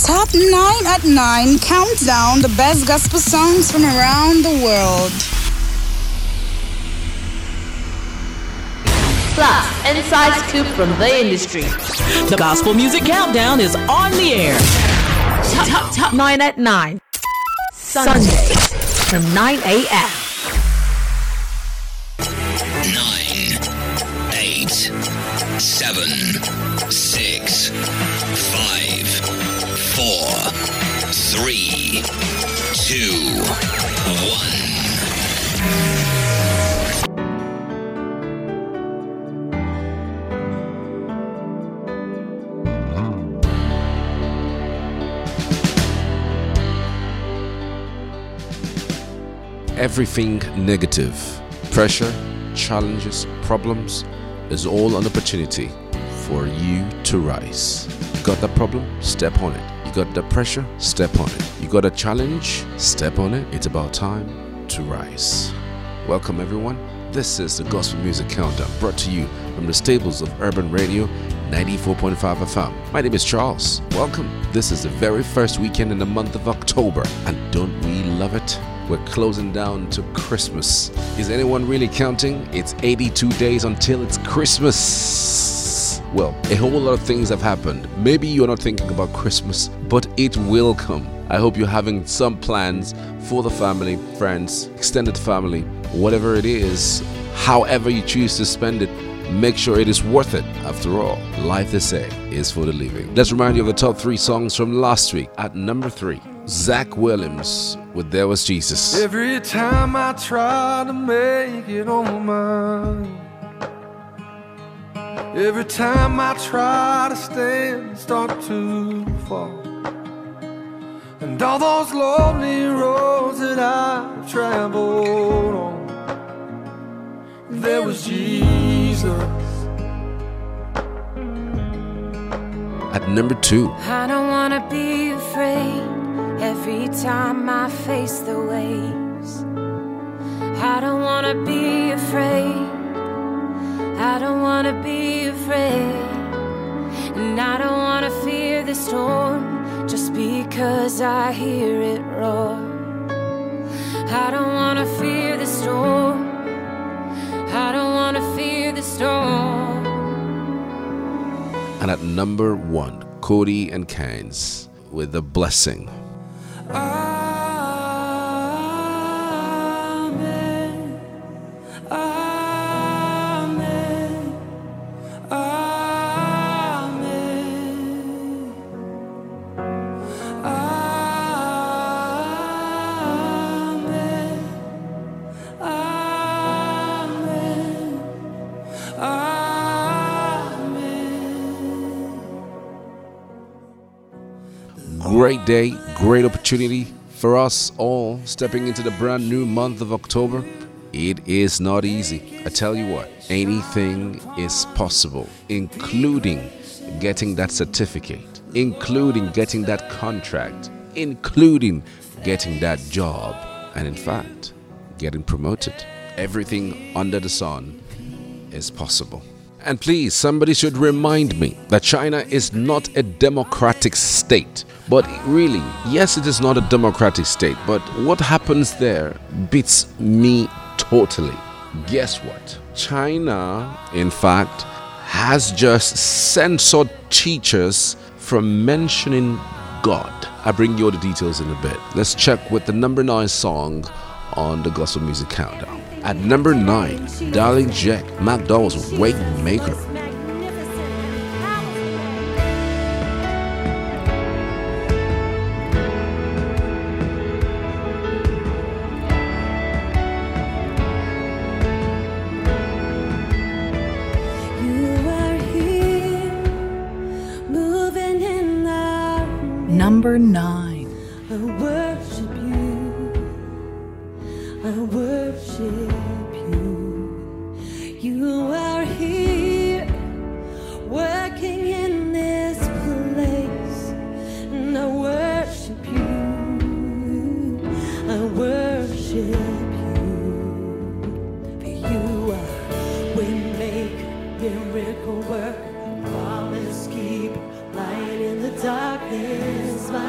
Top 9 at 9 counts down the best gospel songs from around the world. Plus, inside scoop from the industry. The Gospel Music Countdown is on the air. Top 9 at 9. Sundays from 9 a.m. 9, 8, 7, 6, 5, 4, 3, 2, 1. Everything negative, pressure, challenges, problems is all an opportunity for you to rise. You got that problem? Step on it. You got the pressure? Step on it. You got a challenge? Step on it. It's about time to rise. Welcome everyone. This is the Gospel Music Countdown, brought to you from the stables of Urban Radio 94.5 FM. My name is Charles. Welcome. This is the very first weekend in the month of October, and don't we love it? We're closing down to Christmas. Is anyone really counting? It's 82 days until it's Christmas. Well, a whole lot of things have happened. Maybe you're not thinking about Christmas, but it will come. I hope you're having some plans for the family, friends, extended family, whatever it is, however you choose to spend it. Make sure it is worth it. After all, life, they say, is for the living. Let's remind you of the top 3 songs from last week. At number 3, Zach Williams with There Was Jesus. Every time I try to make it on mine, every time I try to stand, start to fall. And all those lonely roads that I've traveled on, there was Jesus. At number 2, I don't wanna be afraid every time I face the waves. I don't wanna be afraid. I don't wanna be afraid. And I don't wanna fear the storm just because I hear it roar. I don't wanna fear the storm. I don't wanna fear the storm. and at number 1, Cody and Keynes with The Blessing. Amen. Amen. Amen. Amen. Amen. Amen. Great day, great opportunity for us all stepping into the brand new month of October. It is not easy. I tell you what, anything is possible, including getting that certificate, including getting that contract, including getting that job, and in fact, getting promoted. Everything under the sun is possible. And please, somebody should remind me that China is not a democratic state. But really, yes, it is not a democratic state, but what happens there beats me totally. Guess what? China, in fact, has just censored teachers from mentioning God. I bring you all the details in a bit. Let's check with the number 9 song on the Gospel Music Countdown. At number 9, Darling Jack McDowell's Waymaker. Number 9. I worship you. I worship you. You are here, working in this place. And I worship you. I worship you. For you are waymaker, miracle worker, promise keeper, light in the darkness. My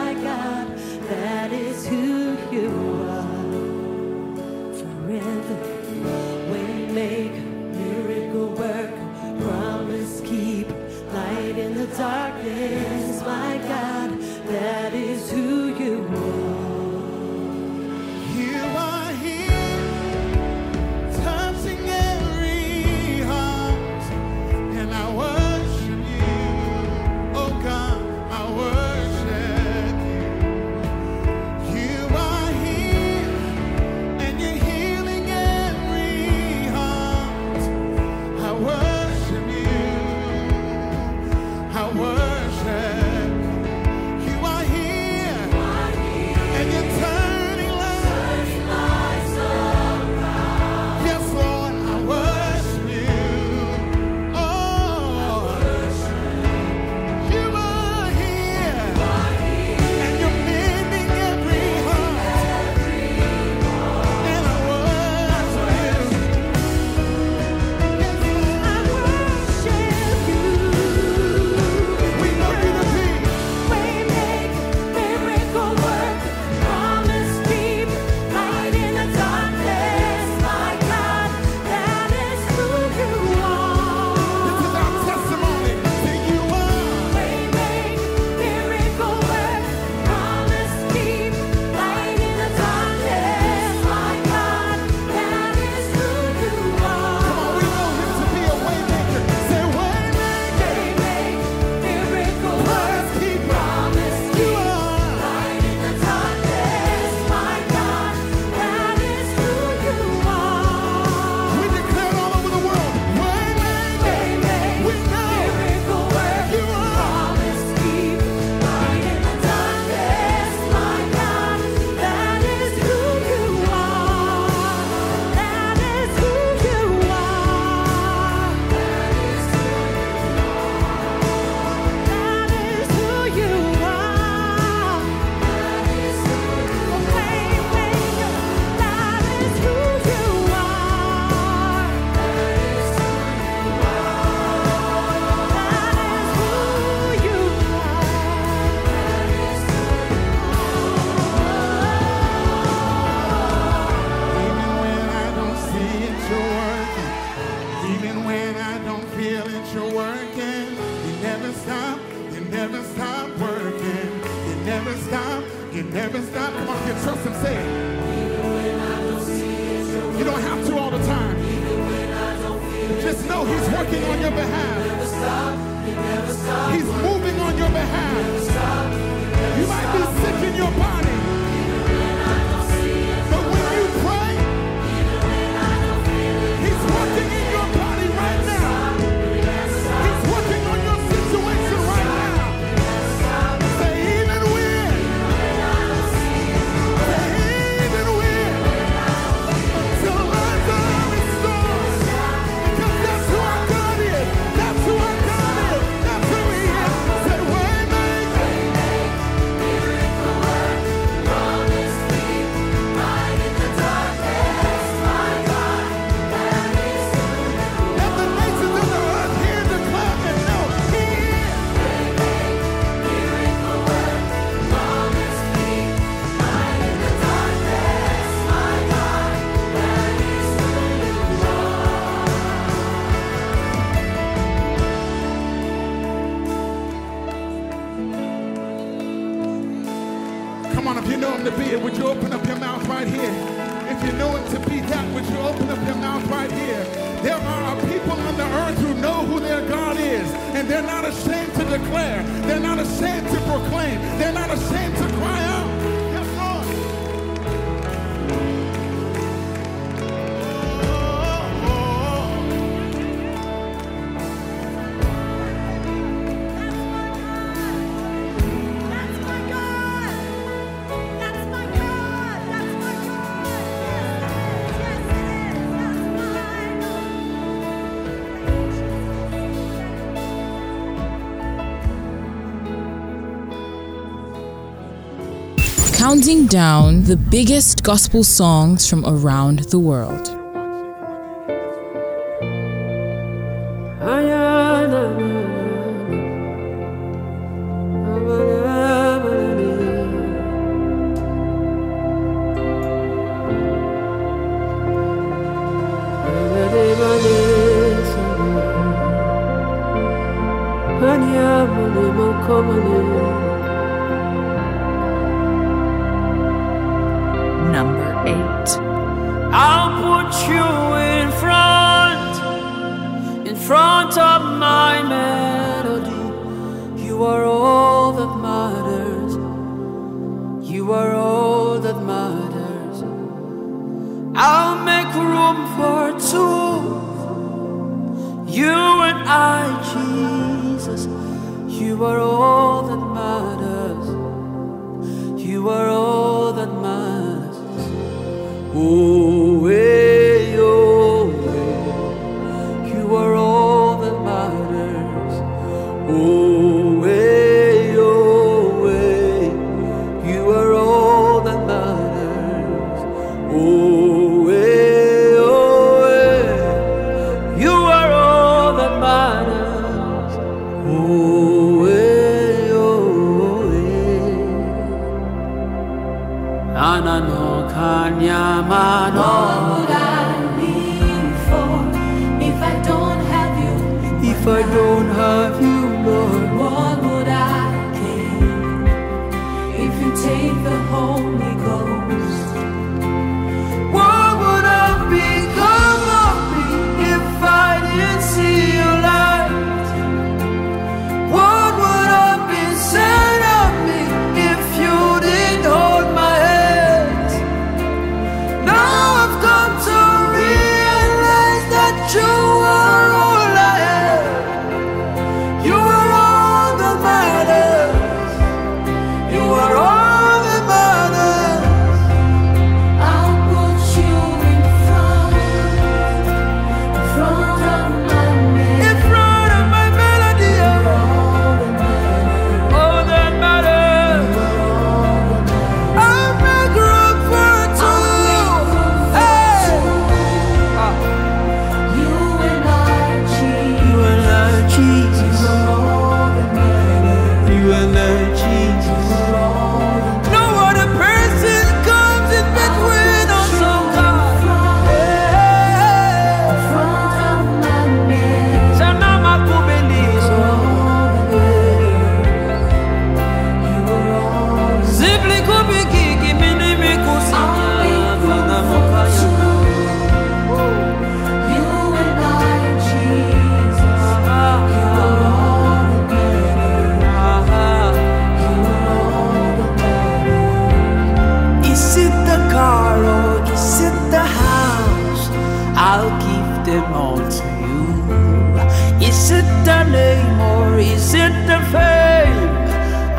You never stop. Come on, get trust and say it. You don't have to all the time. Just know he's working on your behalf. He's moving on your behalf. You might be sick in your body, but when you pray, he's working in your body right now. He's working on your situation right now. Say even when. Say even when. Till lives are restored. Because that's who our God is. That's who our God is. That's who he is. Say waymaker. Let the nations of the earth hear and declare and know he is. Come on, if you know him to be it, would you open up your mouth right here? If you know him to be that, would you open up your mouth right here? There are people on the earth who know who their God is, and they're not ashamed to declare. They're not ashamed to proclaim. They're not ashamed to cry out. Yes, Lord. That's my God. That's my God. That's my God. Yes, it is. That's my Counting down the biggest gospel songs from around the world. Number 8. I'll put you in front of my melody. You are all that matters. You are all that matters. I'll make room for two. You and I, Jesus. You are all that matters. You are all that matters. Oh, hey, oh, hey. You are all that matters. Oh, hey, oh, hey. You are all that matters. Oh, hey, oh, hey. You are all that matters. Oh, hey, oh, hey. Anano kanyamano. What would I live for if I don't have you? If I don't have you, Lord, What would I gain if you take the Holy Ghost? what would have become of me if I didn't see your light? What would have been said of me if you didn't hold my hand? Now I've come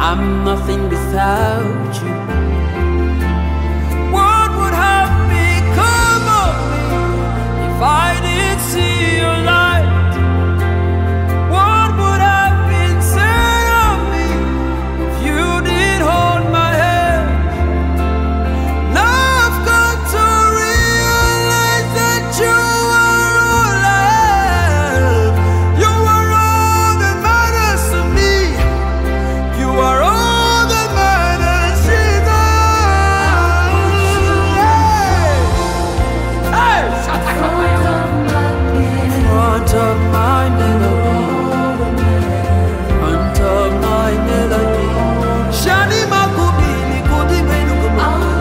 I'm nothing without you. What would have become of me if I didn't see your light? What would have been said of me if you didn't hold my hand? Now I've come to realize that you are all I have. You are all that matters to me. You are all that matters, Jesus. Hey, front of my melody, front of my melody. Shani makubini kudi menukumu.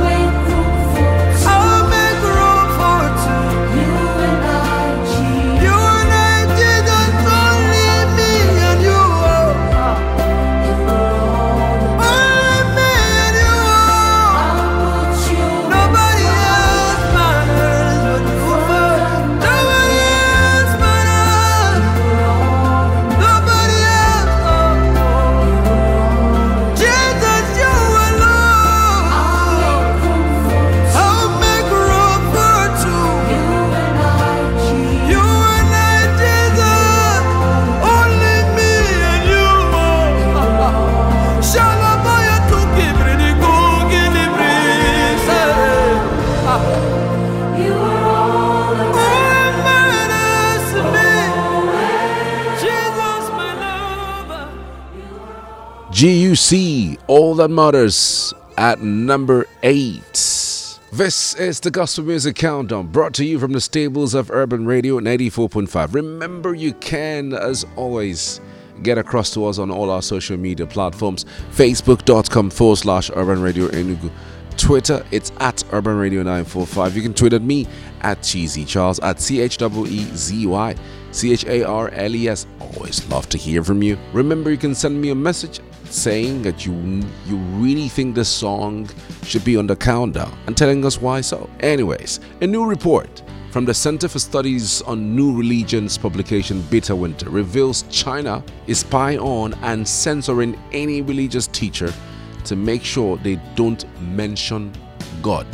I'll make room for two. You and I, Jesus, only me and you. Only me and you. Nobody else matters but you. Nobody else matters. Nobody else. Jesus, you alone. I'll make room for two. You and I, Jesus, only me and you. Shalabaya to give the cookie the breeze. You are all that matters to me. Jesus, my lover. GUC, All That Matters, at number 8. This is the Gospel Music Countdown, brought to you from the stables of Urban Radio 94.5. Remember, you can, as always, get across to us on all our social media platforms. Facebook.com/Urban Radio Enugu. Twitter, it's at Urban Radio 945. You can tweet at me at Cheesy Charles, at CHEEZY CHARLES. Always love to hear from you. Remember, you can send me a message saying that you really think this song should be on the countdown and telling us why so. Anyways, a new report from the Center for Studies on New Religions publication Bitter Winter reveals China is spying on and censoring any religious teacher to make sure they don't mention God.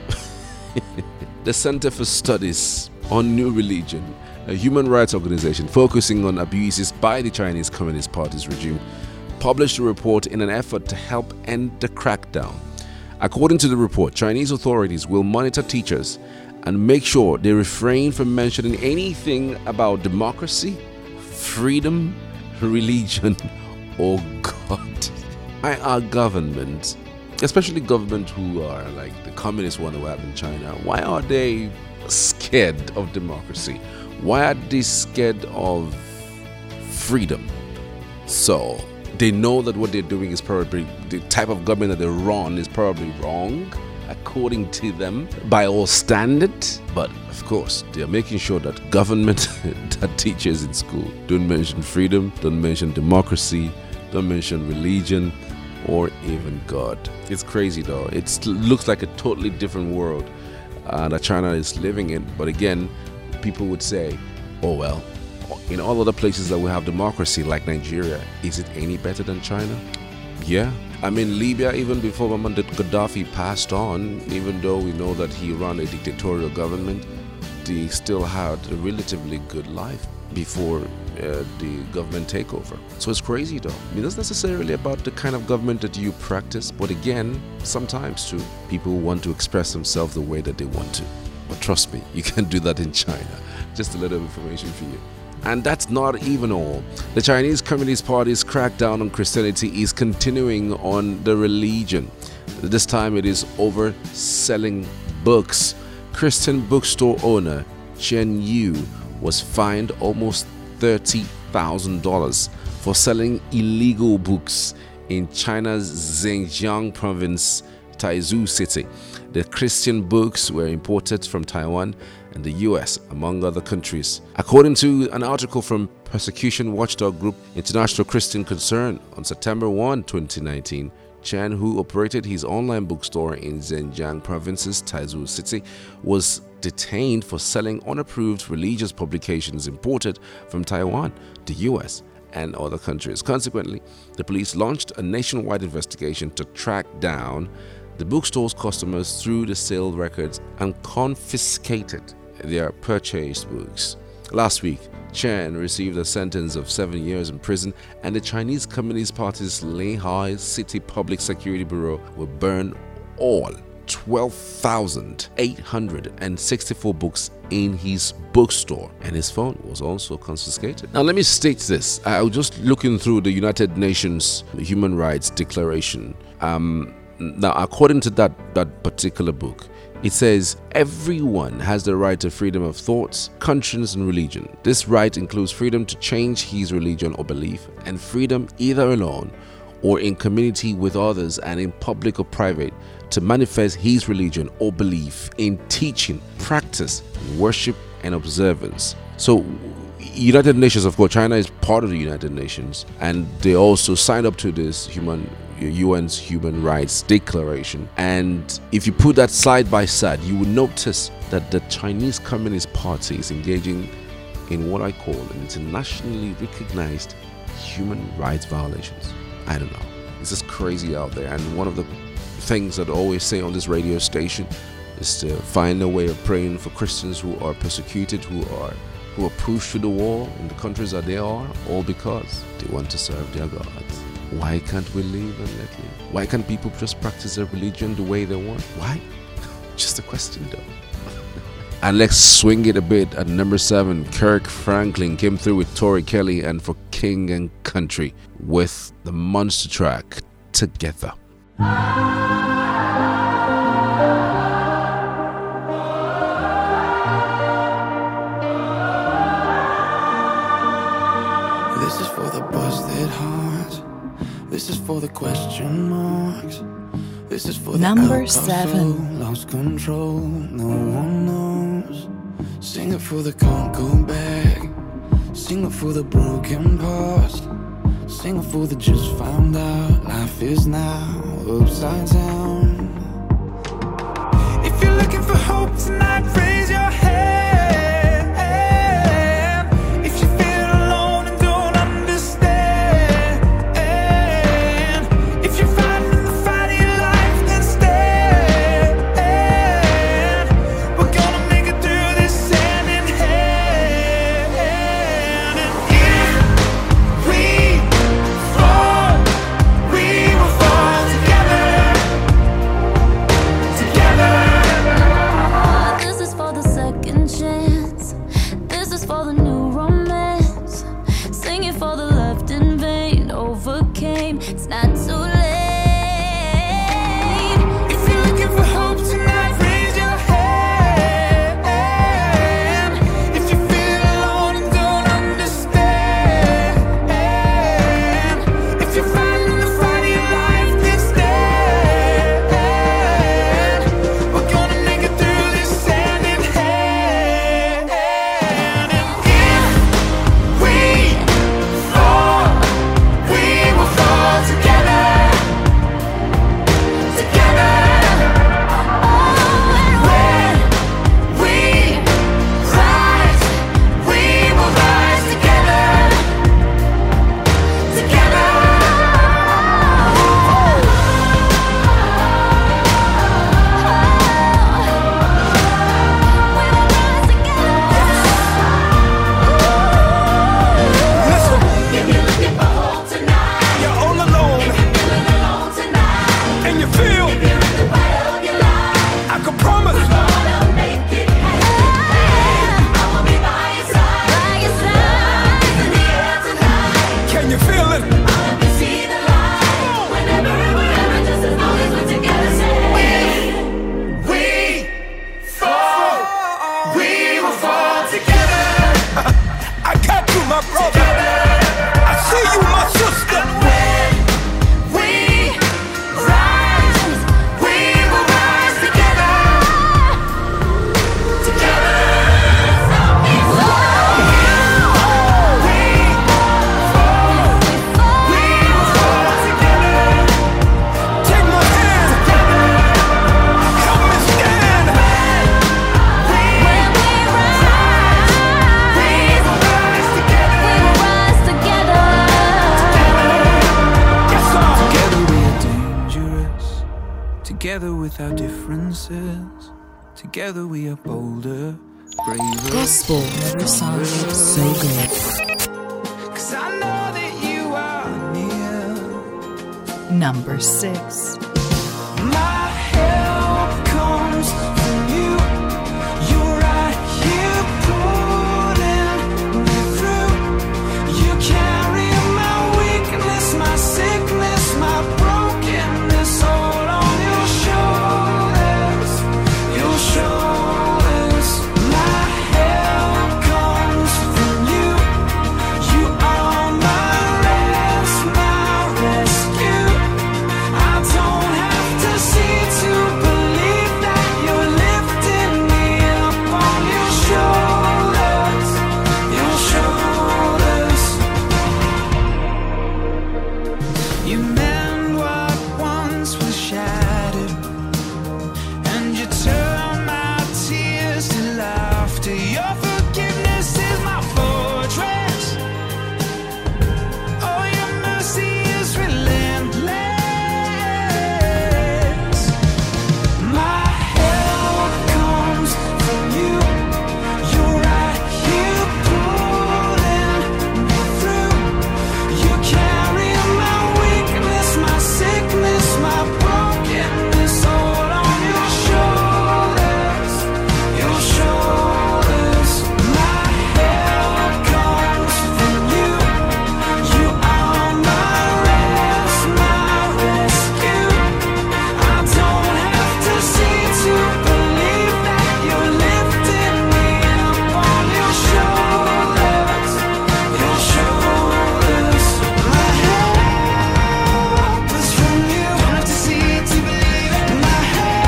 The Center for Studies on New Religion, a human rights organization focusing on abuses by the Chinese Communist Party's regime, published a report in an effort to help end the crackdown. According to the report, Chinese authorities will monitor teachers and make sure they refrain from mentioning anything about democracy, freedom, religion, or God. Our government, especially government who are like the communist one we have in China, why are they scared of democracy? Why are they scared of freedom? So they know that what they're doing is probably, the type of government that they run is probably wrong, according to them, by all standards. But of course, they're making sure that government, that teachers in school don't mention freedom, don't mention democracy, don't mention religion, or even God. It's crazy though. It looks like a totally different world that China is living in. But again, people would say, oh well, in all other places that we have democracy like Nigeria, is it any better than China? Yeah. I mean, Libya, even before Muammar Gaddafi passed on, even though we know that he ran a dictatorial government, they still had a relatively good life before the government takeover. So it's crazy though. I mean, it's not necessarily about the kind of government that you practice, but again, sometimes too, people want to express themselves the way that they want to. But trust me, you can't do that in China. Just a little information for you. And that's not even all. The Chinese Communist Party's crackdown on Christianity is continuing on the religion. This time it is over selling books. Christian bookstore owner Chen Yu was fined almost $30,000 for selling illegal books in China's Zhejiang province, Taizhou City. The Christian books were imported from Taiwan and the US, among other countries. According to an article from persecution watchdog group International Christian Concern on September 1, 2019, Chen, who operated his online bookstore in Zhejiang province's Taizhou City, was detained for selling unapproved religious publications imported from Taiwan, the US, and other countries. Consequently, the police launched a nationwide investigation to track down the bookstore's customers through the sale records and confiscated their purchased books. Last week, Chen received a sentence of 7 years in prison, and the Chinese Communist Party's Lehi City Public Security Bureau will burn all 12,864 books in his bookstore, and his phone was also confiscated. Now, let me state this. I was just looking through the United Nations Human Rights Declaration. Now, according to that particular book, it says everyone has the right to freedom of thoughts, conscience, and religion. This right includes freedom to change his religion or belief, and freedom either alone or in community with others and in public or private to manifest his religion or belief in teaching, practice, worship, and observance. So, United Nations, of course, China is part of the United Nations, and they also signed up to this UN's Human Rights Declaration. And if you put that side by side, you will notice that the Chinese Communist Party is engaging in what I call internationally recognized human rights violations. I don't know. It's just crazy out there. And one of the things that I always say on this radio station is to find a way of praying for Christians who are persecuted, who are pushed to the wall in the countries that they are, all because they want to serve their gods. Why can't we live and let live? Why can't people just practice their religion the way they want? Why? Just a question, though. And let's swing it a bit at number 7. Kirk Franklin came through with Tori Kelly and For King and Country with the monster track Together. This is for the busted hearts. This is for the question marks. This is for the number 7. Lost control, no one knows. Sing it for the Congo bag. Sing it for the broken past. Sing it for the just found out. Life is now upside down. If you're looking for hope tonight, raise your hand. If you feel alone and don't understand, if you're fighting the fight of your life, then stand. We're gonna make it through this hand in hand. And if we fall, we will fall together. Together. This is for the second chance. This is for the new romance. Singing for the left in vain. Overcame. It's not too late. If you're looking for hope tonight, raise your hand. If you feel alone and don't understand, if you're fighting the fight of your life, then stand. We're gonna make it through this hand in hand. And if we fall, we will fall together. Together. When we rise, we will rise together. Together. Listen, if you're looking for hope tonight, you're all alone. If you're feeling alone tonight, and you feel if you're in the fight of your life, I can promise we're gonna make it happen. I will be by your side. By your side. In the air tonight. Can you feel it? I can see the light. Whenever and wherever, just as long as we're together. Say, we fall, we will fall together. I got you, my brother. I see you, my sister. When we rise, Together with our differences, together we are bolder, braver. Gospel never sounded so good. 'Cause I know that you are near. Number 6. My help comes from you. You're right here pulling me through. You carry my weakness, my sickness, my brokenness, all on your shoulders. Your shoulders. My help comes from you. You are my rest, my rescue. I don't have to see to believe that you're lifting me up on your shoulders. Your shoulders. You mend what once was shattered, and you turn my tears to laughter. Your forgiveness is my fortress. Oh, your mercy is relentless. My help comes from you. You're right here pulling me through. You carry my weakness, my sickness, my brokenness, all on your shoulders. Your shoulders. My help comes from you. You are my rest, my rescue. I don't have to see to believe that you're lifting me up on your shoulders. Your shoulders. My help is from you. Don't have to see it to believe it. My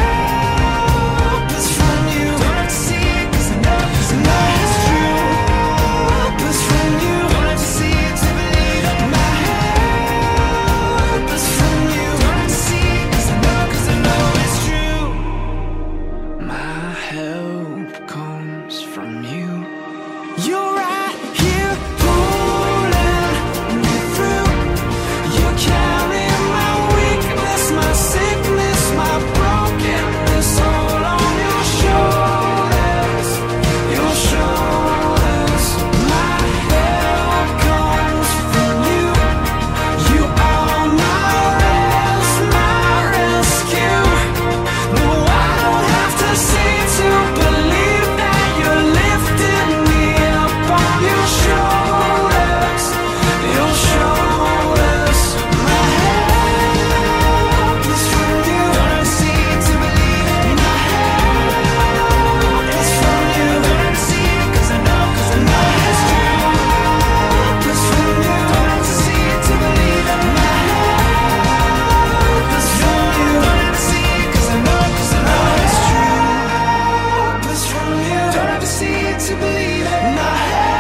help is from you. Don't have to see it 'cause I know it's true. Help is from you. Don't have to see it to believe it. My help is from you. Don't have to see it 'cause I know it's true. My help comes from you. You're right here pulling me through. You carry my weakness, my sickness, my brokenness, all on your shoulders. Your shoulders. My help comes from you. You are my rest, my rescue. No, I don't have to see to believe that you're lifting me up on your shoulders. Your shoulders. My help is from you. Don't have to see it to believe it. My help is from you. Don't have to see it 'cause I know it's true. Help is from you. Don't have to see it to believe it. My help is from you. Don't have to see it 'cause I know it's true. Help is from you. Don't have to see it to believe it. My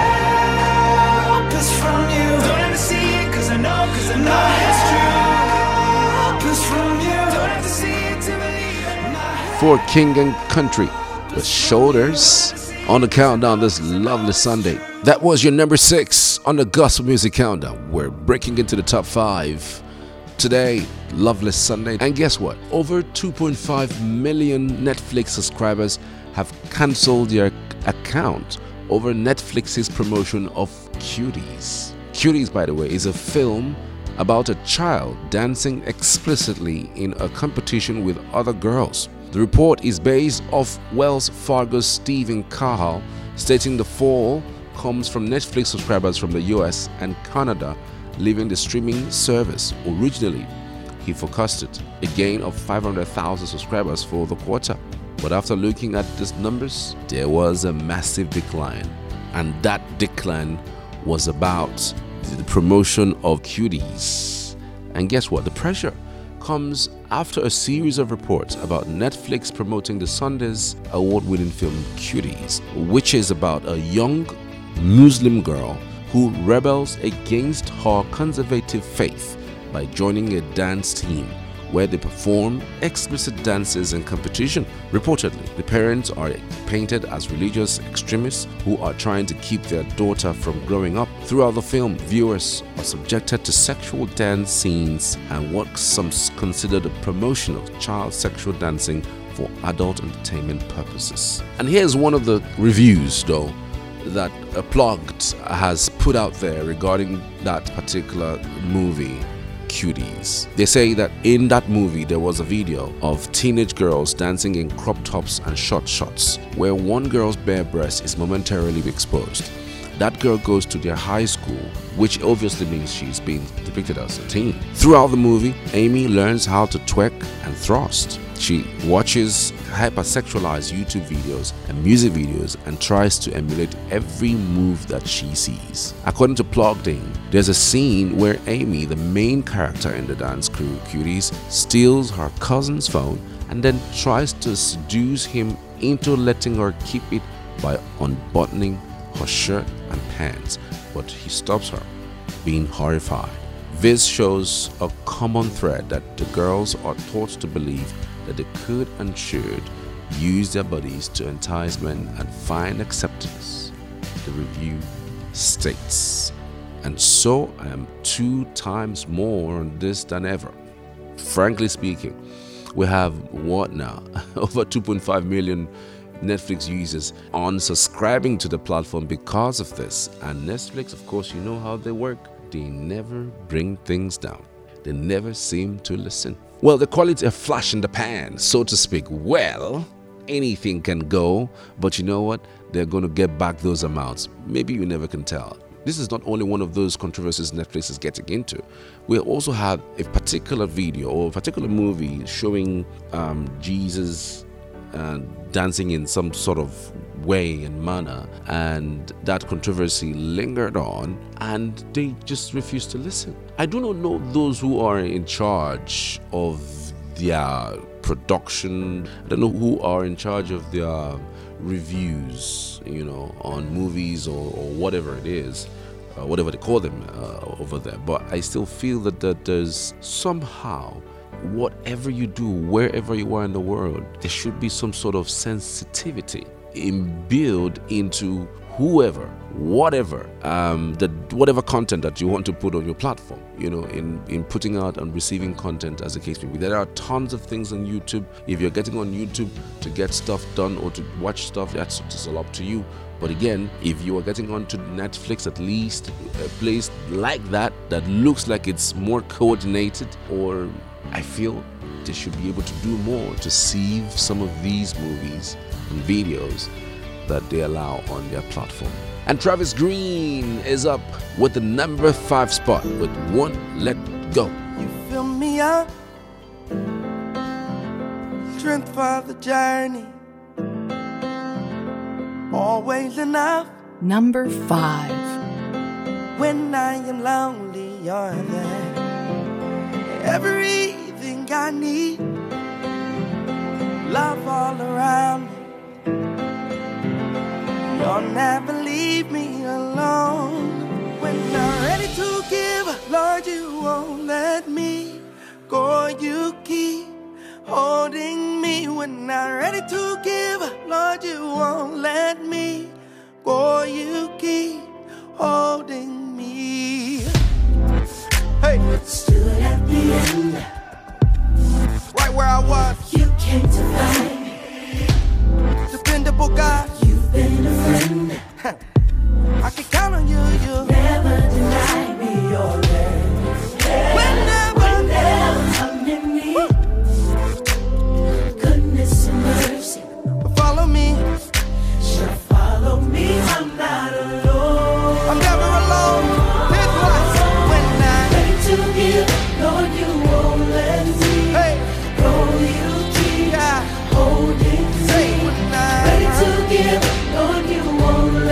help is from you. Don't have to see it 'cause I know it's true. Help is from you. Don't have to see it to believe it. My For King and Country with Shoulders on the countdown this lovely Sunday. That was your number 6 on the Gospel Music Countdown. We're breaking into the top 5 today, lovely Sunday. And guess what? Over 2.5 million Netflix subscribers have cancelled their account over Netflix's promotion of Cuties. Cuties, by the way, is a film about a child dancing explicitly in a competition with other girls. The report is based off Wells Fargo's Stephen Cahill, stating the fall comes from Netflix subscribers from the US and Canada leaving the streaming service. Originally, he forecasted a gain of 500,000 subscribers for the quarter. But after looking at these numbers, there was a massive decline. And that decline was about the promotion of Cuties. And guess what? The pressure comes after a series of reports about Netflix promoting the Sundance award-winning film Cuties, which is about a young Muslim girl who rebels against her conservative faith by joining a dance team where they perform explicit dances and competition. Reportedly, the parents are painted as religious extremists who are trying to keep their daughter from growing up. Throughout the film, viewers are subjected to sexual dance scenes and what some consider the promotion of child sexual dancing for adult entertainment purposes. And here's one of the reviews, though, that Plugged has put out there regarding that particular movie, Cuties. They say that in that movie there was a video of teenage girls dancing in crop tops and short shorts, where one girl's bare breast is momentarily exposed. That girl goes to their high school, which obviously means she's being depicted as a teen. Throughout the movie, Amy learns how to twerk and thrust. She watches hypersexualized YouTube videos and music videos and tries to emulate every move that she sees. According to Plugged In, there's a scene where Amy, the main character in the dance crew Cuties, steals her cousin's phone and then tries to seduce him into letting her keep it by unbuttoning her shirt and pants, but he stops her, being horrified. This shows a common thread that the girls are taught to believe that they could and should use their bodies to entice men and find acceptance, the review states. And so I am 2 times more on this than ever. Frankly speaking, we have what now? Over 2.5 million Netflix users unsubscribing to the platform because of this. And Netflix, of course, you know how they work. They never bring things down. They never seem to listen. Well, the quality of flash in the pan, so to speak. Well, anything can go, but you know what? They're going to get back those amounts. Maybe you never can tell. This is not only one of those controversies Netflix is getting into. We also have a particular video or a particular movie showing Jesus dancing in some sort of way and manner, and that controversy lingered on and they just refused to listen. I do not know those who are in charge of their production. I don't know who are in charge of their reviews, on movies or whatever it is, whatever they call them over there. But I still feel that there's somehow, whatever you do, wherever you are in the world, there should be some sort of sensitivity imbued into whatever content that you want to put on your platform, in putting out and receiving content, as the case may be. There are tons of things on YouTube. If you're getting on YouTube to get stuff done or to watch stuff, that's all up to you. But again, if you are getting onto Netflix, at least a place like that looks like it's more coordinated, or I feel they should be able to do more to sieve some of these movies and videos that they allow on their platform. And Travis Green is up with the number 5 spot with Won't Let Go. You fill me up, strength for the journey, always enough. Number 5. When I am lonely, you're there. Everything I need, love all around me. You'll never leave me alone. When I'm ready to give, Lord, you won't let me go. You keep holding me. When I'm ready to give, Lord, you won't let me go. You keep holding me. Hey, Stood at the end, right where I was. you came to find me. Dependable God, You've been a friend, I can count on you. You never denied me your love. whenever. Come to me, goodness and mercy Follow me. shall follow me. I'm not alone. I'm never alone. Here's why. When I'm Ready to give, Lord, you won't let me hey, go. You keep yeah, holding say me. when Ready I'm to give, Lord, you won't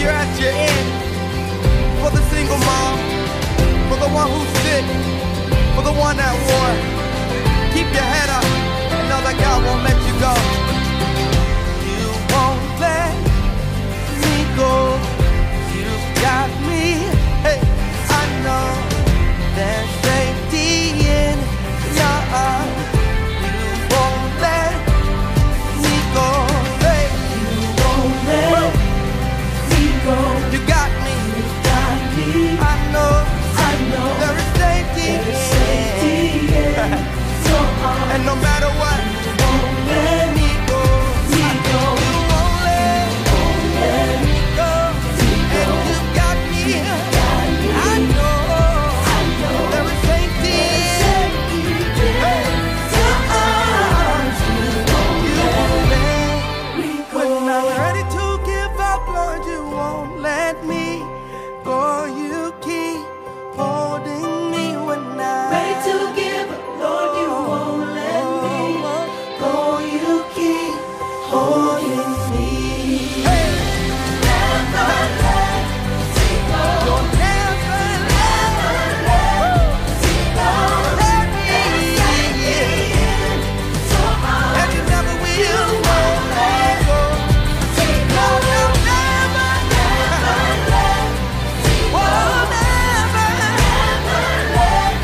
you're at your end. For the single mom, for the one who's sick, for the one at war. Keep your head up and know that God won't let you go. You won't let me go. You got me. Hey, I know there's safety in your arms. You won't let me go. Hey, you won't let me go. You got me. You got me. I know there is safety in your arms. And no matter what, you won't let me go. You won't let me go. And you got me. I know there is safety in your arms. You won't let me go. When I'm ready to give up, Lord, you won't let me go. You keep holding me when I'm ready to give up, Lord, you won't let me go. You keep holding me. Hey, never let me go. You'll never let me go. Let me in. And you never will. Won't let go. No, you'll never let me go. Won't never let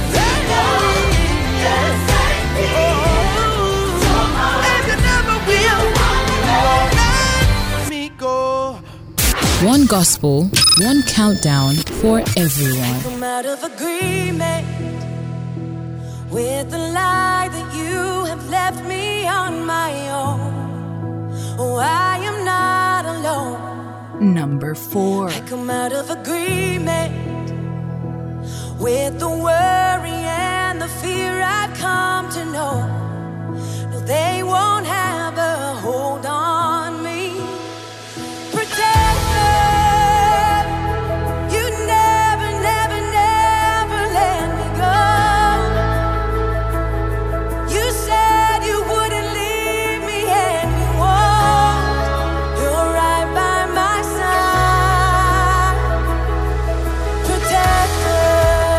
me go. One gospel, one countdown for everyone. I'm out of agreement with the lie that you have left me on my own. Oh, I am not alone. Number 4. I come out of agreement with the worry and the fear I've come to know. No, they won't have a hold on me. Protector, you never, never, never let me go. You said you wouldn't leave me and you won't. You're right by my side. Protector,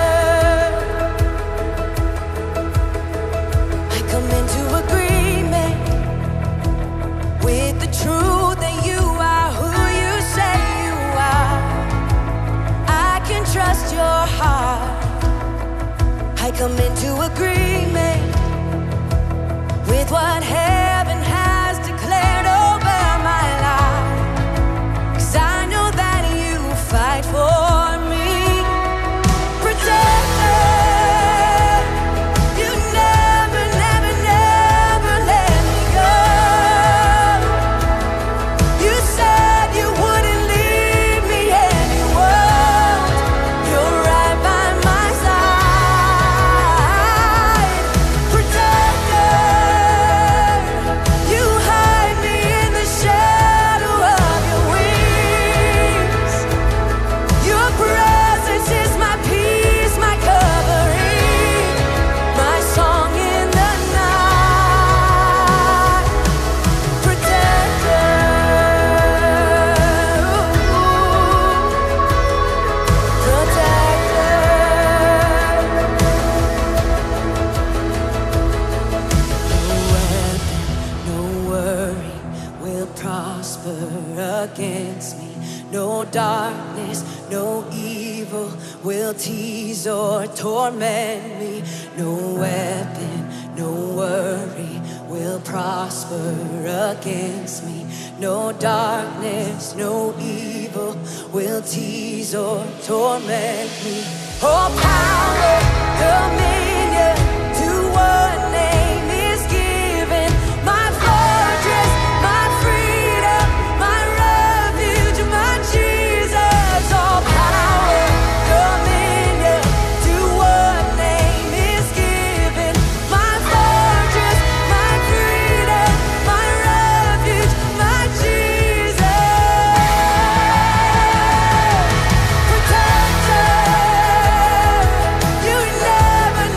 I come into agreement with the truth that you are who you say you are. I can trust your heart. I come into agreement with what heaven has declared over my life. 'Cause I know that you fight for me. Protector, you never, never, never let me go. You said you wouldn't leave me and you won't. You're right by my side. Protector, you hide me in the shadow of your wings. Your presence is my peace, my covering, my song in the night. Protector, protector. No weapon, no worry will prosper against me. No darkness, no evil will tease or torment me. No weapon, no worry will prosper against me. No darkness, no evil will tease or torment me. All power, dominion, to one name is given. My fortress, my freedom, my refuge, my Jesus. All power, dominion, to one name is given. My fortress, my freedom, my refuge, my Jesus. Protector, you never,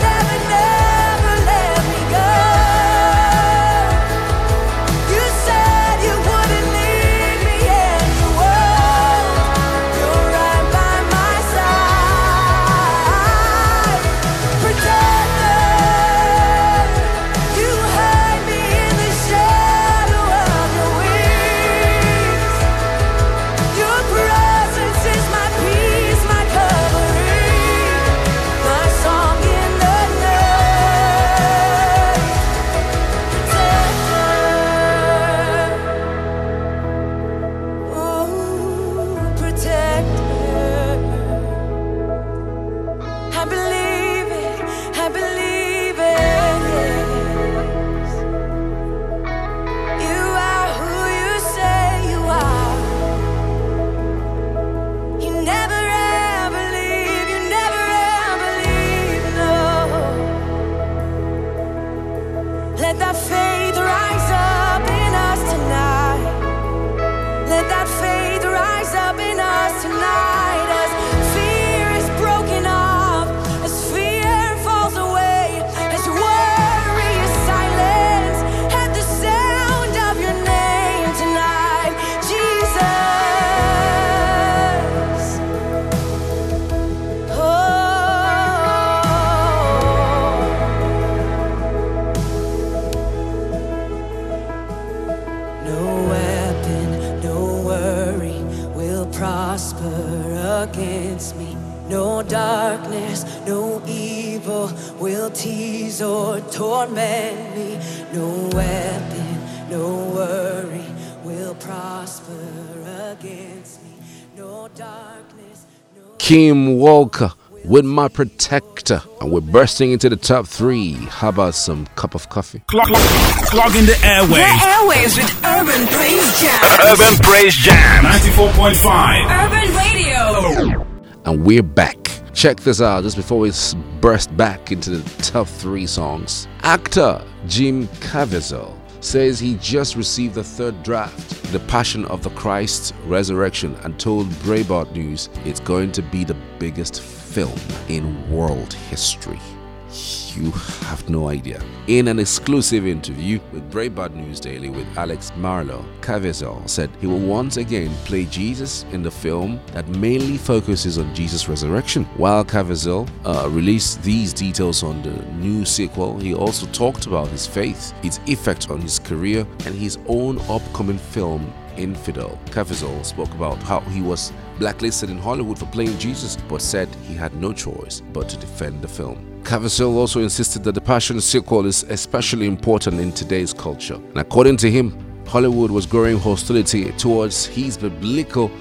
prosper against me. No darkness, no evil will tease or torment me. No weapon, no worry will prosper against me. No darkness, no... Kim Walker with My Protector. And we're bursting into the top 3. How about some cup of coffee? Clogging the airwaves. The airwaves with Urban Praise Jam. Urban Praise Jam 94.5. Urban Radio. And we're back. Check this out just before we burst back into the top 3 songs. Actor Jim Caviezel says he just received the 3rd draft, The Passion of the Christ Resurrection, and told Breitbart News it's going to be the biggest film in world history. You have no idea. In an exclusive interview with Breitbart News Daily with Alex Marlowe, Caviezel said he will once again play Jesus in the film that mainly focuses on Jesus' resurrection. While Caviezel released these details on the new sequel, he also talked about his faith, its effect on his career, and his own upcoming film, Infidel. Caviezel spoke about how he was blacklisted in Hollywood for playing Jesus, but said he had no choice but to defend the film. Caviezel also insisted that the Passion sequel is especially important in today's culture. And according to him, Hollywood was growing hostility towards his biblical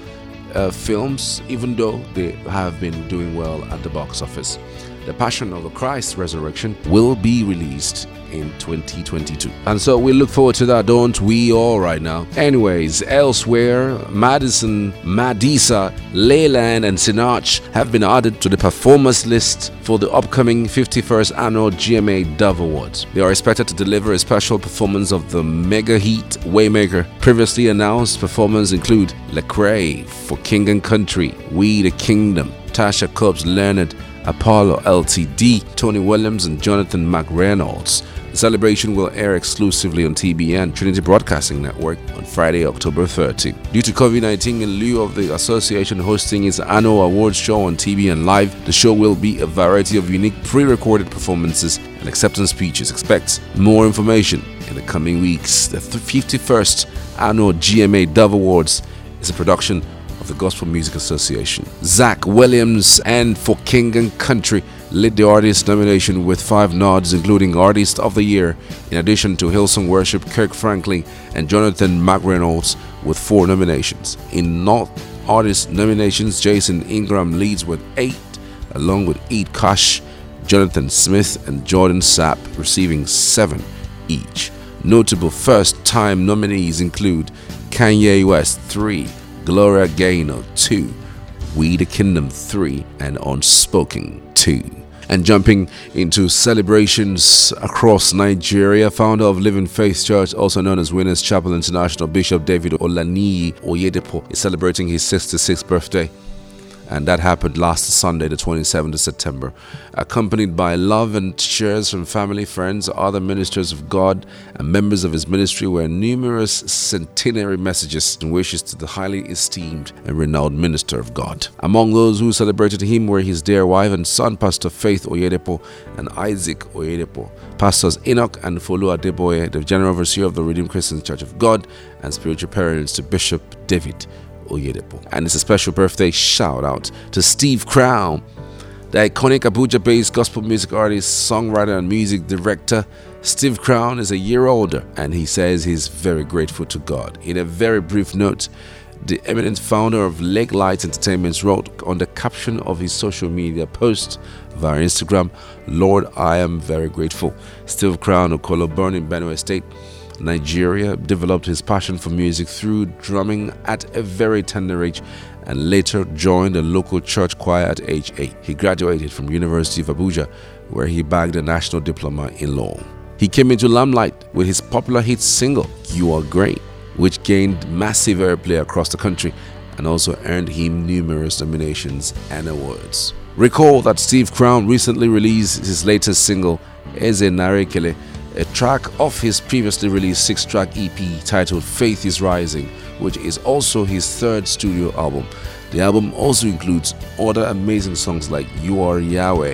films, even though they have been doing well at the box office. The Passion of the Christ Resurrection will be released in 2022. And so we look forward to that, don't we all right now? Anyways, elsewhere, Madison, Madisa, Leyland, and Sinach have been added to the performance list for the upcoming 51st annual GMA Dove Awards. They are expected to deliver a special performance of the mega hit Waymaker. Previously announced performances include Lecrae for King and Country, We the Kingdom, Tasha Cobbs Leonard, Apollo Ltd, Tony Williams, and Jonathan McReynolds. The celebration will air exclusively on TBN, Trinity Broadcasting Network, on Friday, October 30. Due to COVID-19, in lieu of the association hosting its annual awards show on TBN Live, the show will be a variety of unique pre-recorded performances and acceptance speeches. Expect more information in the coming weeks. The 51st annual GMA Dove Awards is a production of the Gospel Music Association. Zach Williams and For King and Country led the artist nomination with 5 nods, including Artist of the Year, in addition to Hillsong Worship, Kirk Franklin, and Jonathan McReynolds with 4 nominations. In non-artist nominations, Jason Ingram leads with 8, along with Eid Kosh, Jonathan Smith, and Jordan Sapp receiving 7 each. Notable first-time nominees include Kanye West 3, Gloria Gaynor 2, We the Kingdom 3, and Unspoken 2. And jumping into celebrations across Nigeria, founder of Living Faith Church, also known as Winners Chapel International, Bishop David Olaniyi Oyedepo, is celebrating his 66th birthday. And that happened last Sunday, the 27th of September, accompanied by love and cheers from family, friends, other ministers of God, and members of his ministry, were numerous centenary messages and wishes to the highly esteemed and renowned minister of God. Among those who celebrated him were his dear wife and son, Pastor Faith Oyedepo and Isaac Oyedepo, Pastors Enoch and Folu Adeboye, the General Overseer of the Redeemed Christian Church of God, and spiritual parents to Bishop David Oyedepo. And it's a special birthday shout out to Steve Crown, the iconic Abuja-based gospel music artist, songwriter, and music director. Steve Crown is a year older, and he says he's very grateful to God. In a very brief note, the eminent founder of Lake Light Entertainments wrote on the caption of his social media post via Instagram, "Lord, I am very grateful." Steve Crown, Okolo, born in Benue State, Nigeria, developed his passion for music through drumming at a very tender age and later joined a local church choir at age 8. He graduated from University of Abuja, where he bagged a national diploma in law. He came into limelight with his popular hit single, You Are Great, which gained massive airplay across the country and also earned him numerous nominations and awards. Recall that Steve Crown recently released his latest single, Eze Narekele, a track off his previously released 6-track EP titled Faith is Rising, which is also his 3rd studio album. The album also includes other amazing songs like You Are Yahweh,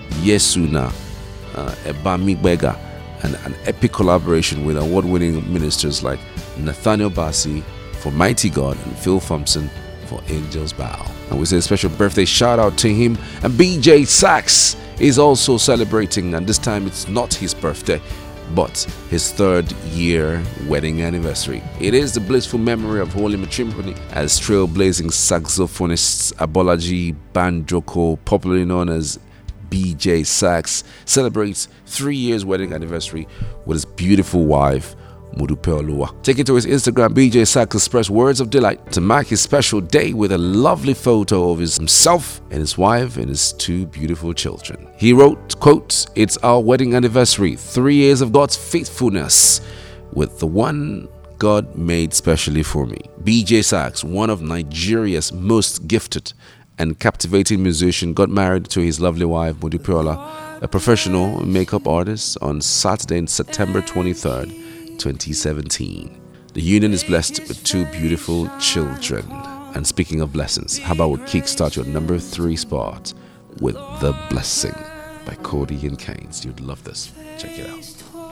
Yesuna, Ebami Bega, and an epic collaboration with award-winning ministers like Nathaniel Bassey for Mighty God and Phil Thompson for Angels Bow. And we say a special birthday shout out to him. And BJ Sax is also celebrating, and this time it's not his birthday, but his 3rd year wedding anniversary. It is the blissful memory of Holy Matrimony as trailblazing saxophonist Abolaji Banjoko, popularly known as BJ Sax, celebrates 3 years wedding anniversary with his beautiful wife, Modupe Oluwa. Taking to his Instagram, BJ Sax expressed words of delight to mark his special day with a lovely photo of himself and his wife and his 2 beautiful children. He wrote, quote, "It's our wedding anniversary, 3 years of God's faithfulness with the one God made specially for me." BJ Sax, one of Nigeria's most gifted and captivating musicians, got married to his lovely wife, Modupe Oluwa, a professional makeup artist, on Saturday, September 23rd, 2017. The union is blessed with 2 beautiful children. And speaking of blessings, how about we kickstart your number 3 spot with The Blessing by Cody and Keynes. You'd love this. Check it out.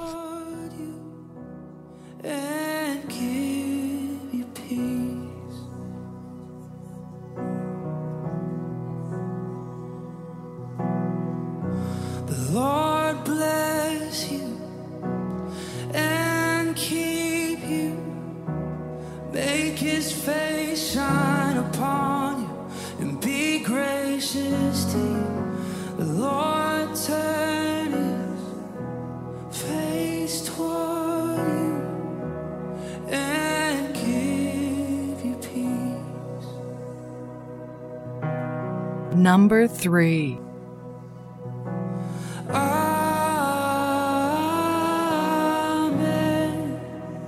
The Lord bless you and keep you. Make his face shine upon you and be gracious to you. The Lord turn his face toward you and give you peace. Number 3. Amen.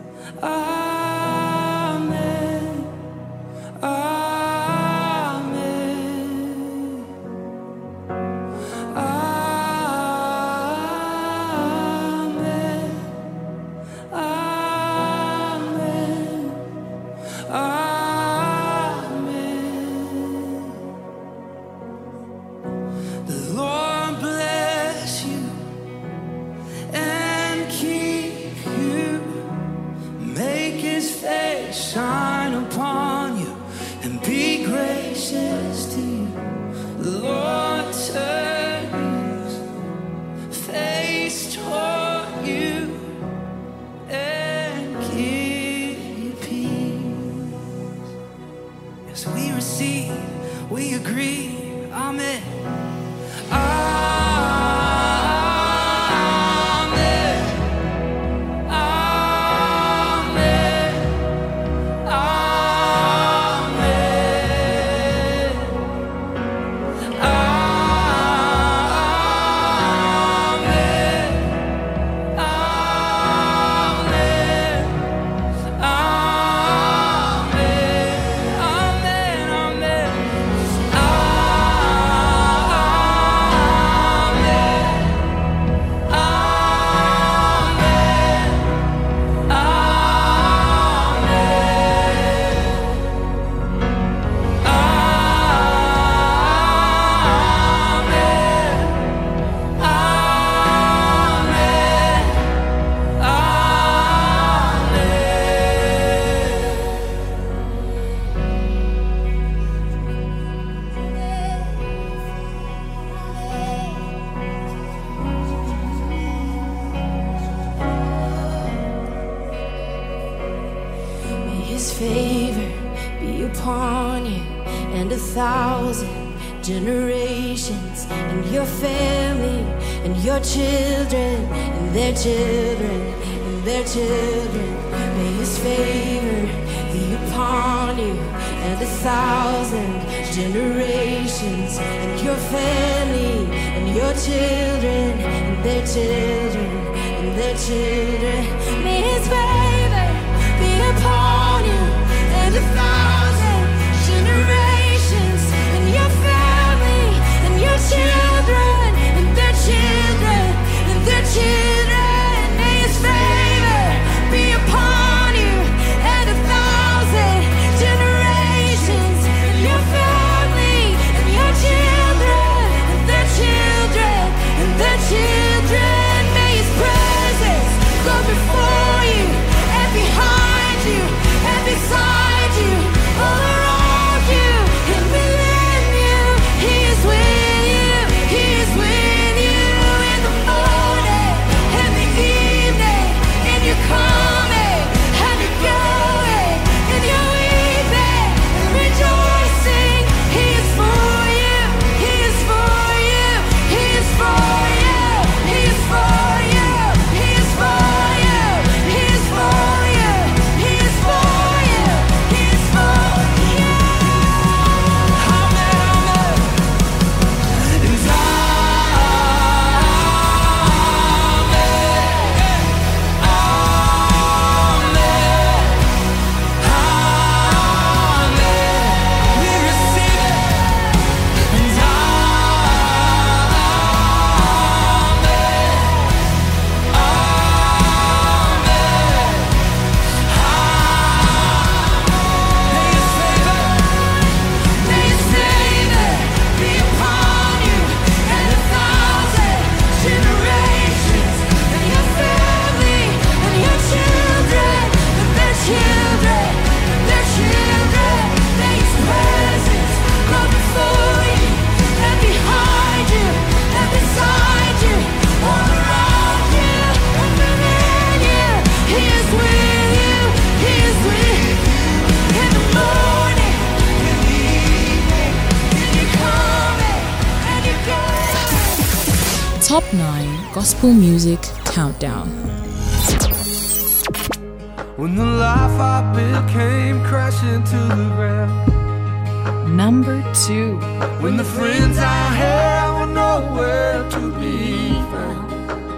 Amen. Amen. Amen. Amen. Amen. The Lord bless you and keep you. Make his face shine upon you and be gracious to you. The Lord turn his face toward you and give you peace. As we receive, we agree. Amen. Amen. Amen. Amen. Amen. Amen. May his favor be upon you and 1,000 generations, and your family, and your children, and their children, and their children. May his favor be upon you and 1,000 generations, and your family, and your children, and their children, and their children. May his favor be upon you and 1,000 generations, and your family, and your children, and their children, and their children. May his favor be upon you and 1,000 generations, and your family, and your children, and their children, and their children. May his presence go before you and behind you and beside you. Top 9 Gospel Music Countdown. When the life I built came crashing to the ground. Number 2. When the friends I had were nowhere to be found.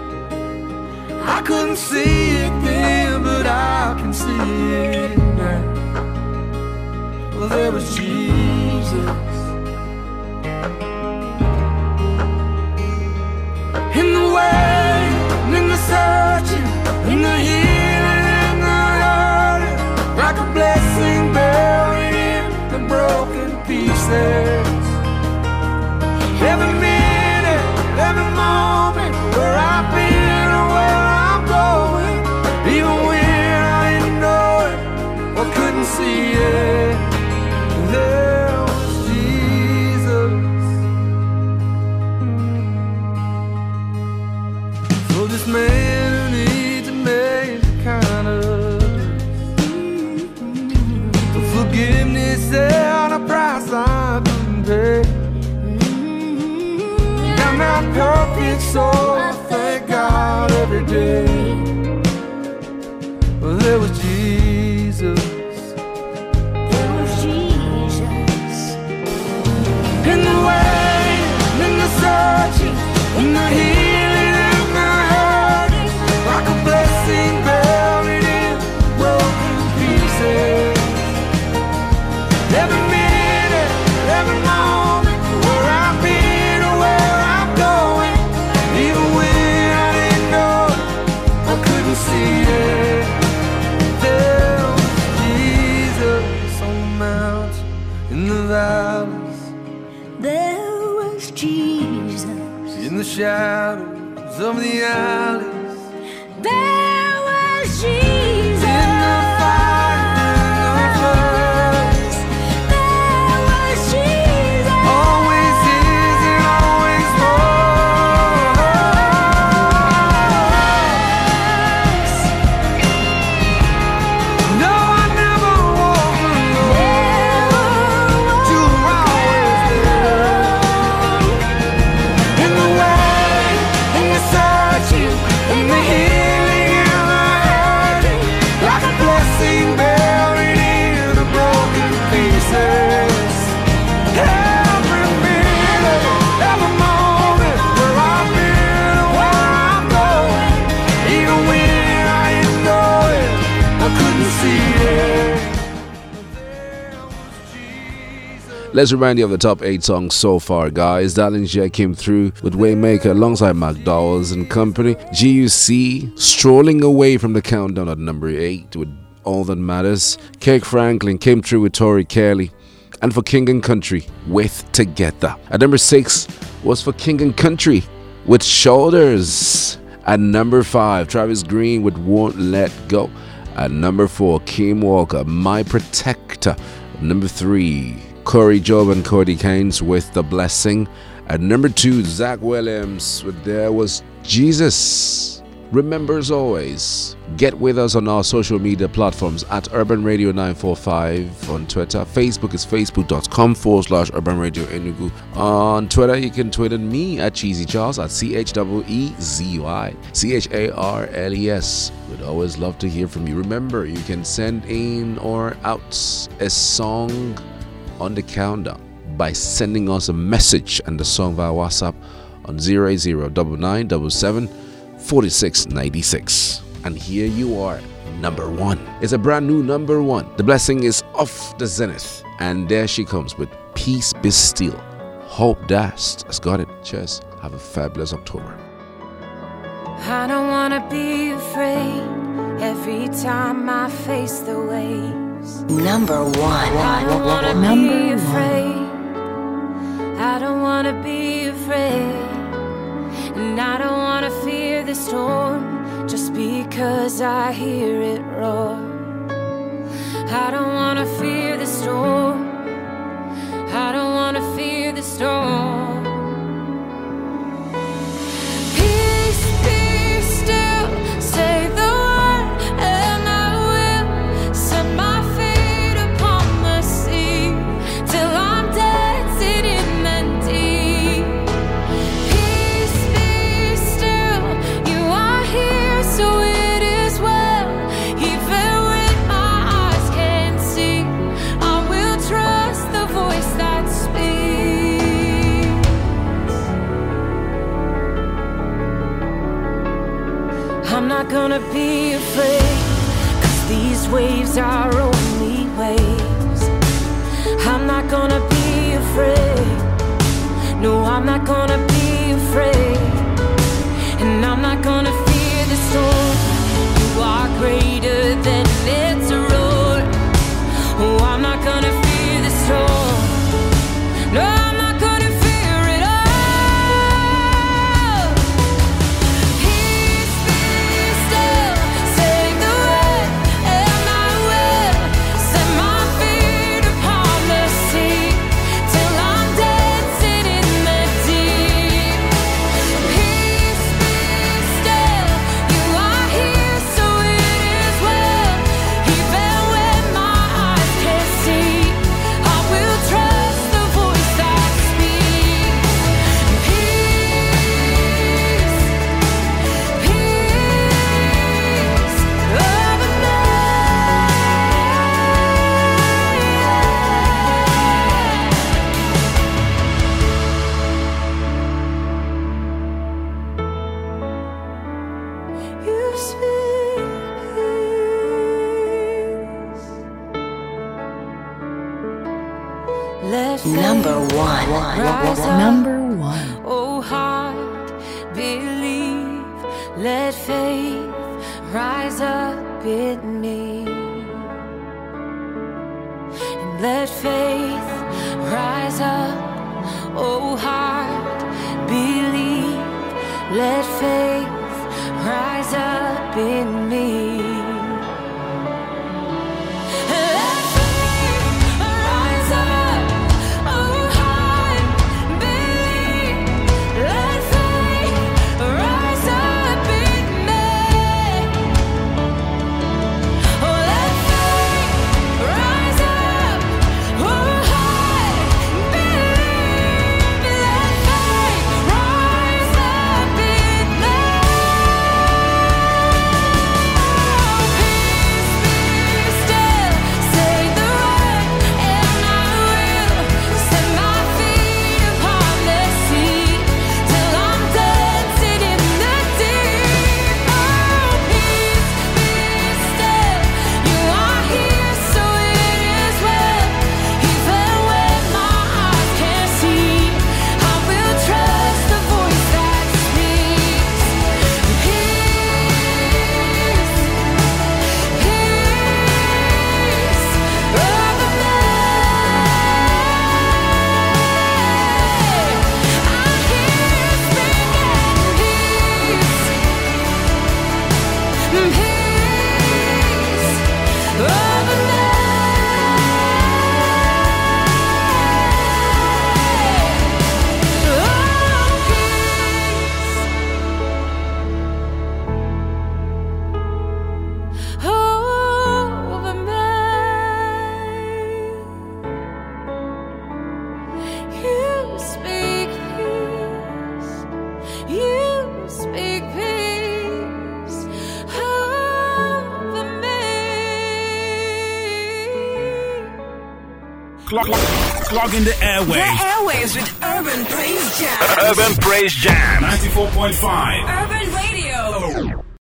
I couldn't see it then, but I can see it now. Well, there was Jesus. In the way, in the searching, in the healing, in the hurting, like a blessing buried in the broken pieces. Every minute, every moment, where I've been or where I'm going, even when I didn't know it or couldn't see it, there was Jesus. For this man who needs a major kind of forgiveness and a price I couldn't pay. I'm not perfect, so I thank God every day. Well, there was Jesus. There was Jesus. In the way, in the searching, in the healing, in the hurting, like a blessing buried in broken pieces. Every minute, every moment, where I've been or where I'm going, even when I didn't know I couldn't see it. There was Jesus on the mountain, in the valleys. There was Jesus in the shadows of the alleys. There was Jesus in the fire, in the floods. There was Jesus, always is and always was. No, I never walk alone. You're always there. In the way, in the searching, in the healing, in the hurting, like a blessing buried in the broken pieces. Every minute, every moment, where I've been and where I'm going, even when I didn't know it, I couldn't see it. Let's remind you of the top 8 songs so far, guys. Darlin J came through with Waymaker alongside McDowell's and Company. GUC strolling away from the countdown at number 8 with All That Matters. Kirk Franklin came through with Tori Kelly. And for King and Country with Together. At number 6 was for King and Country with Shoulders. At number 5, Travis Green with Won't Let Go. At number 4, Kim Walker, My Protector. At number 3, Corey Job and Cody Keynes with The Blessing. At number 2, Zach Williams with There Was Jesus. Remember, as always, get with us on our social media platforms at Urban Radio 945 on Twitter. Facebook is facebook.com/Urban Radio Enugu. On Twitter, you can tweet at me at Cheesy Charles at CHEEZY CHARLES. We'd always love to hear from you. Remember, you can send in or out a song on the countdown by sending us a message and the song via WhatsApp on 08099774696. And here you are, number 1. It's a brand new number 1. The Blessing is off the zenith, and there she comes with Peace Be Still. Hope Dast has got it. Cheers. Have a fabulous October. I don't wanna be afraid every time I face the waves. Number 1. I don't wanna be afraid. I don't wanna be afraid. And I don't wanna fear the storm just because I hear it roar. I don't wanna fear the storm. I don't wanna fear the storm. Peace be still, say the word, and I will set my feet upon the sea till I'm dancing in the deep. Peace be gonna be afraid, 'cause these waves are only waves. I'm not gonna be afraid. No, I'm not gonna be afraid. And I'm not gonna fear the storm. You are greater than its roar. Oh, I'm not gonna fear the storm. No, I'm not gonna fear it all. Peace be still, say the word, and I will set my feet upon the sea till I'm dancing in the deep. Peace be still, you are here, so it is well. Even when my eyes can't see, I will trust the voice that speaks. Peace, peace over me. You speak peace. Let Number one. rise up. Number one. Oh, heart, believe. Let faith rise up in me. And let faith rise up. Oh, heart, believe. Let faith rise up in me. Let faith rise up. Oh, heart, believe. Let faith rise up in me. Oh, let faith rise up. Oh, heart, believe. Let faith rise up in me. Clogging the airwaves. The airwaves with Urban Praise Jam. Urban Praise Jam. 94.5. Urban Radio.